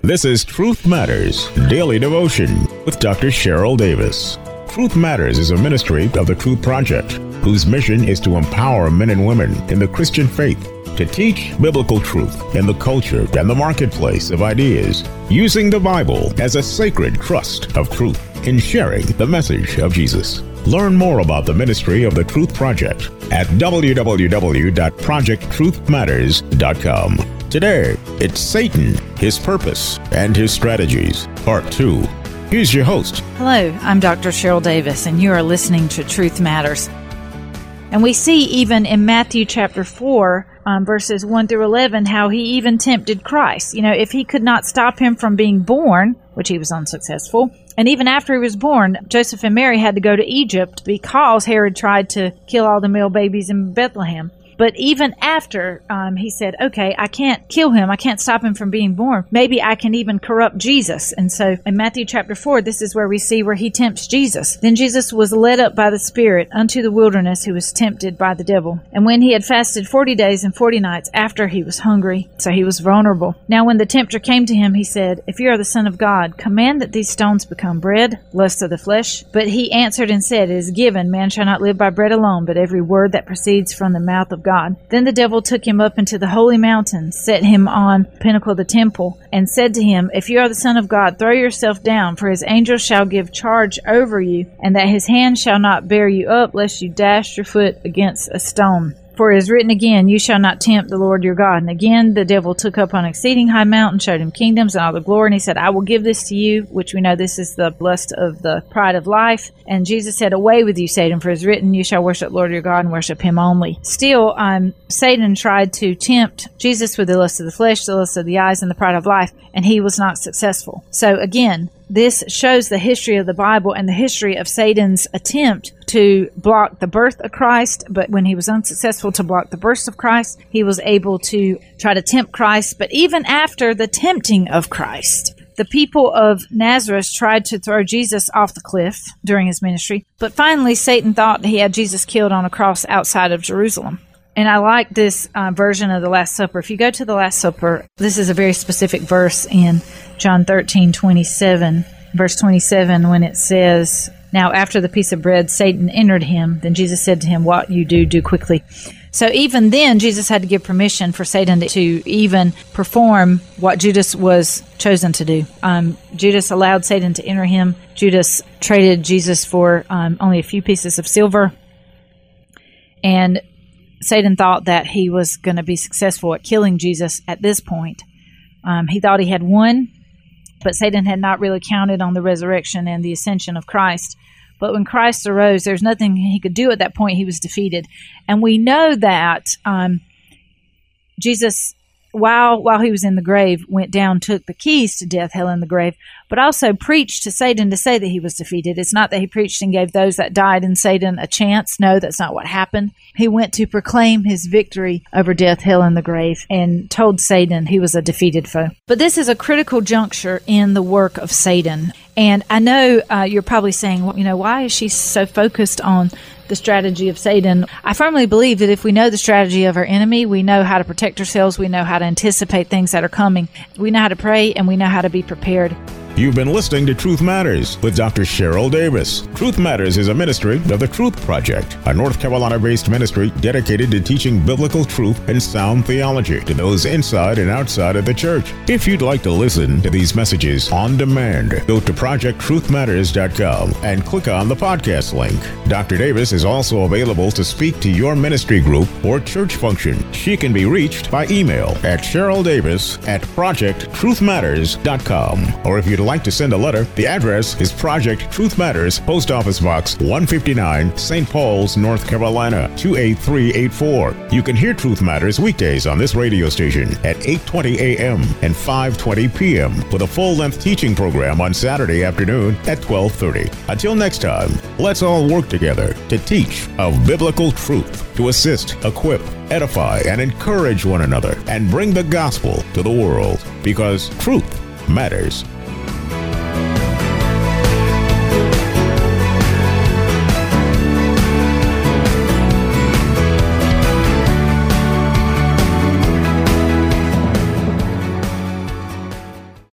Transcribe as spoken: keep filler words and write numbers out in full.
This is Truth Matters Daily Devotion with Doctor Cheryl Davis. Truth Matters is a ministry of the Truth Project, whose mission is to empower men and women in the Christian faith to teach biblical truth in the culture and the marketplace of ideas, using the Bible as a sacred trust of truth in sharing the message of Jesus. Learn more about the ministry of the Truth Project at w w w dot project truth matters dot com. Today, it's Satan, his purpose, and his strategies, Part two. Here's your host. Hello, I'm Doctor Cheryl Davis, and you are listening to Truth Matters. And we see even in Matthew chapter four, um, verses one through eleven, how he even tempted Christ. You know, if he could not stop him from being born, which he was unsuccessful, and even after he was born, Joseph and Mary had to go to Egypt because Herod tried to kill all the male babies in Bethlehem. But even after, um, he said, okay, I can't kill him. I can't stop him from being born. Maybe I can even corrupt Jesus. And so in Matthew chapter four, this is where we see where he tempts Jesus. Then Jesus was led up by the Spirit unto the wilderness, who was tempted by the devil. And when he had fasted forty days and forty nights, after he was hungry, so he was vulnerable. Now when the tempter came to him, he said, if you are the Son of God, command that these stones become bread, lust of the flesh. But he answered and said, it is given, man shall not live by bread alone, but every word that proceeds from the mouth of God. God. Then the devil took him up into the holy mountain, set him on the pinnacle of the temple, and said to him, if you are the Son of God, throw yourself down, for his angels shall give charge over you, and that his hand shall not bear you up, lest you dash your foot against a stone. For it is written again, you shall not tempt the Lord your God. And again the devil took up on an exceeding high mountain, showed him kingdoms and all the glory, and he said, I will give this to you, which we know this is the lust of the pride of life. And Jesus said, away with you, Satan, for it is written, you shall worship the Lord your God and worship him only. Still, um, Satan tried to tempt Jesus with the lust of the flesh, the lust of the eyes, and the pride of life, and he was not successful. So again, this shows the history of the Bible and the history of Satan's attempt to block the birth of Christ. But when he was unsuccessful to block the birth of Christ, he was able to try to tempt Christ. But even after the tempting of Christ, the people of Nazareth tried to throw Jesus off the cliff during his ministry. But finally, Satan thought he had Jesus killed on a cross outside of Jerusalem. And I like this uh, version of the Last Supper. If you go to the Last Supper, this is a very specific verse in John thirteen twenty-seven, verse twenty-seven, when it says, now after the piece of bread, Satan entered him. Then Jesus said to him, what you do, do quickly. So even then, Jesus had to give permission for Satan to even perform what Judas was chosen to do. Um, Judas allowed Satan to enter him. Judas traded Jesus for um, only a few pieces of silver. And Satan thought that he was going to be successful at killing Jesus at this point. Um, he thought he had won, but Satan had not really counted on the resurrection and the ascension of Christ. But when Christ arose, there's nothing he could do at that point. He was defeated. And we know that um, Jesus, while while he was in the grave, went down, took the keys to death, hell, and the grave, but also preached to Satan to say that he was defeated. It's not that he preached and gave those that died in Satan a chance. No, that's not what happened. He went to proclaim his victory over death, hell, and the grave, and told Satan he was a defeated foe. But this is a critical juncture in the work of Satan. And I know uh, you're probably saying, well, you know, why is she so focused on the strategy of Satan? I firmly believe that if we know the strategy of our enemy, we know how to protect ourselves, we know how to anticipate things that are coming, we know how to pray, and we know how to be prepared. You've been listening to Truth Matters with Doctor Cheryl Davis. Truth Matters is a ministry of the Truth Project, a North Carolina-based ministry dedicated to teaching biblical truth and sound theology to those inside and outside of the church. If you'd like to listen to these messages on demand, go to project truth matters dot com and click on the podcast link. Doctor Davis is also available to speak to your ministry group or church function. She can be reached by email at cheryl davis at project truth matters dot com. Or if you'd like to send a letter, the address is Project Truth Matters, Post Office Box one fifty-nine, Saint Paul's, North Carolina, two eight three eight four. You can hear Truth Matters weekdays on this radio station at eight twenty a.m. and five twenty p.m. with a full-length teaching program on Saturday afternoon at twelve thirty. Until next time, let's all work together to teach of biblical truth, to assist, equip, edify, and encourage one another, and bring the gospel to the world, because truth matters.